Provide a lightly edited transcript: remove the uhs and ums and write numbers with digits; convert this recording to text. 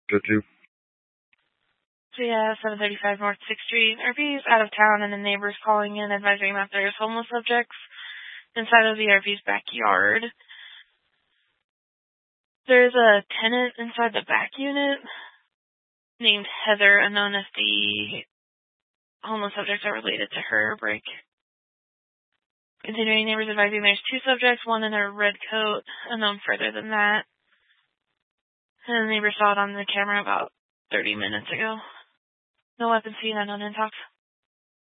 Go to. So yeah, 735 North 6th Street. RV's out of town and the neighbors calling in advising that there's homeless subjects inside of the RV's backyard. There's a tenant inside the back unit named Heather, unknown if the homeless subjects are related to her break. Continuing, neighbors advising there's 2 subjects, one in a red coat, unknown further than that. And the neighbor saw it on the camera about 30 minutes ago. No weapons seen, unknown intox.